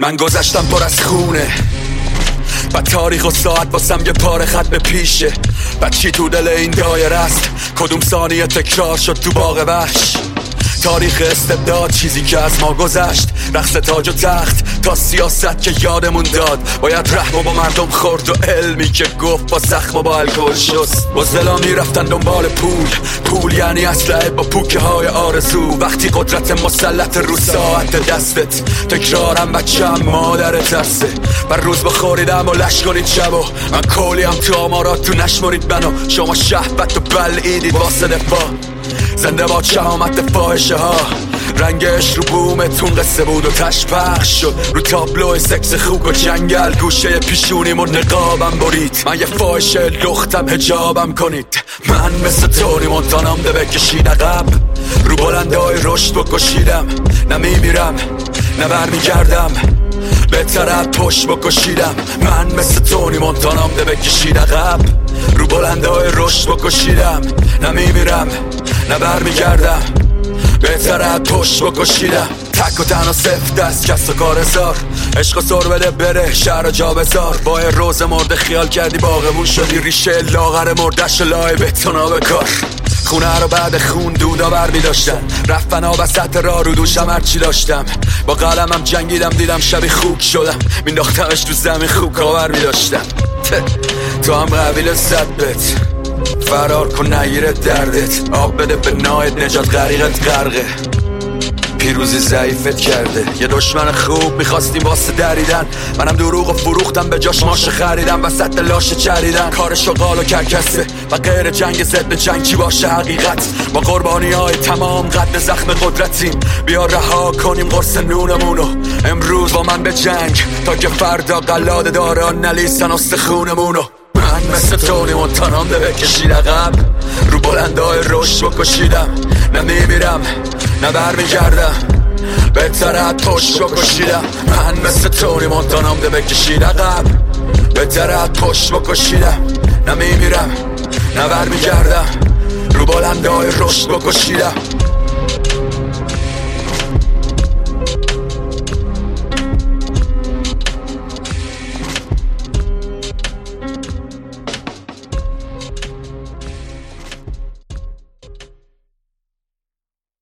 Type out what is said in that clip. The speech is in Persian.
من گذشتم پر از خونه، بعد تاریخ و ساعت واسم یه پاره خط به پیشه. بعد چی تو دل این دایره است؟ کدوم ثانیه تکرار شد تو باغ وحش؟ تاریخ استبداد، چیزی که از ما گذشت، رقص تاج و تخت تا سیاست که یادمون داد. باید رحم با مردم خورد و علمی که گفت با زخم و با الکل شست. بزدلا میرفتن دنبال پول یعنی اسلحه با پوکه های آرزو. وقتی قدرت مسلط رو ساعت دستت، تکرارم بچم مادر ترسه. بر روز بخوریدم و لش کنید شب و من کلیم تو آمارات تو نشمرید منو. شما شهبت و بلعیدید واسه دفاع. زنده با شهامت فاحشه ها، رنگش رو بومتون قصه بود و تش پخش شد رو تابلو سکس خوک و جنگل. گوشه پیشونیم و نقابم برید، من یه فاحشه لختم حجابم کنید. من مثل تونی مونتانام ده بکشید عقب، رو بلندهای رشد بکشیدم. نه میمیرم نه برمیگردم، بهتر از پشت بکشیدم. من مثل تونی مونتانام ده بکشید عقب، رو بلندهای رشد بکشیدم. نه میمیرم نه برمیگردم، بهتر از پشت بکشیدم. تک و تنها سفت دست کس و کار زار، عشق و سر بده بره شهر جا بزار. با یه روز مرده خیال کردی باغمون شدی، ریشه لاغر مردش لای بتونا بکار. خونه رو بعد خون دودا بر می داشتن، رفتن ها وسط راه رو دوشم هرچی داشتم. با قلمم جنگیدم دیدم شبی خوک شدم، مینداختمش تو زمین خوک آور می داشتم. تو هم قبیل صدبت فرار کن نگیره دردت، آب بده به نایت نجات غریقت غرقه. پیروزی ضعیفت کرده، یه دشمن خوب میخواستیم واسه دریدن. منم دروغ و فروختم به جاش ماشه خریدم، وسط لاشه چریدن. کار شغال و کرکسه و غیر جنگ ضد جنگ چی باشه حقیقت. ما قربانی های تمام قد زخم قدرتیم، بیا رها کنیم قرص نونمونو امروز با من به جنگ، تا که فردا قلاده داران نلیسن استخونمونو. من مثل تونی مونتانام ده بکشید عقب، رو بلندهای رشد بکشیدم. نه میمیرم نه برمیگردم، بهتر از پشت بکشیدم. من مثل تونی مونتانام ده بکشید عقب، بهتر از پشت بکشیدم. نه میمیرم نه برمیگردم، رو بلندهای رشد بکشیدم.